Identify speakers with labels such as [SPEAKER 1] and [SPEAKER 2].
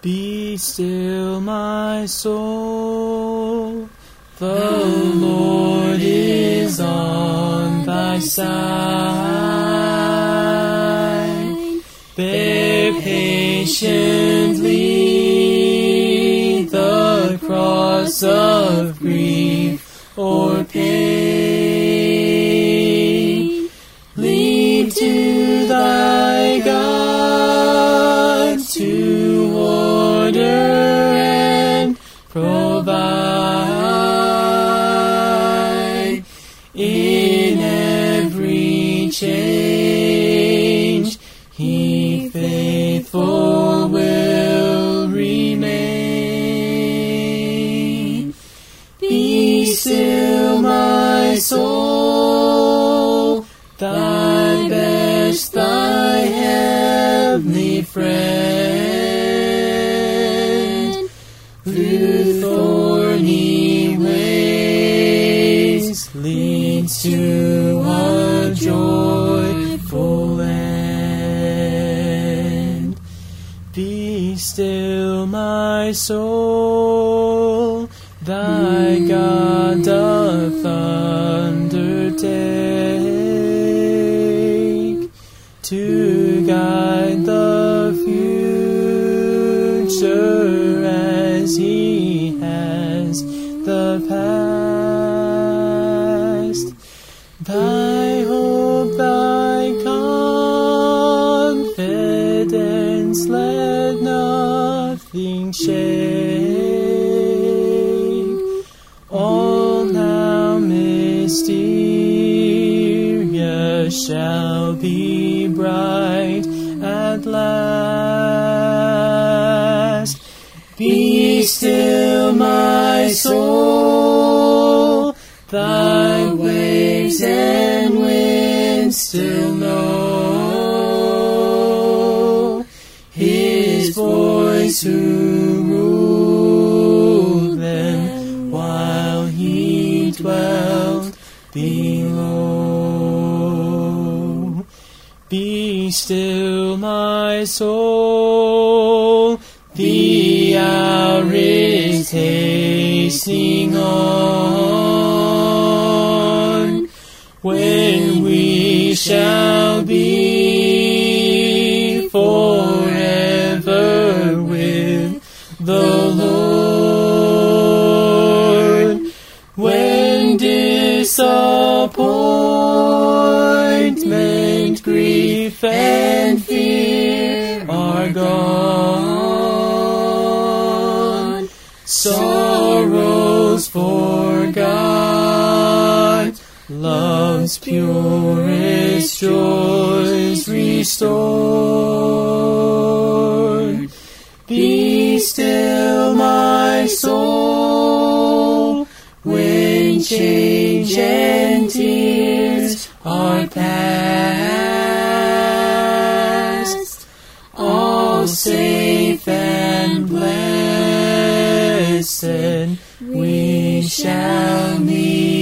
[SPEAKER 1] Be still, my soul, the Lord is on thy side. Bear patiently the cross of grief or pain. Lean to thy God to order and provide. In every change he faithful will remain. Be still, my soul, thy best, thy heavenly friend. Through thorny ways leads to a joyful end. Be still, my soul, thy God doth undertake to guide the future as he has the past. Thy hope, thy confidence, let nothing shake. All now mysterious shall be bright at last. Be still, my soul, thy waves and winds still know his voice who ruled them while he dwelt below. Be still, my soul, the hour is hastening on, when we shall be forever with the Lord. When disappointment, grief, and fear are gone, sorrows forgot, love's purest joys restored. Be still, my soul, when change and tears are past. All safe and blessed we shall meet